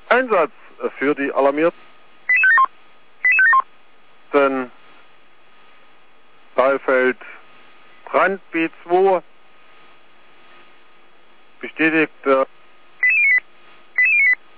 Einsatz für die alarmierten Saalfeld Brand B2 bestätigt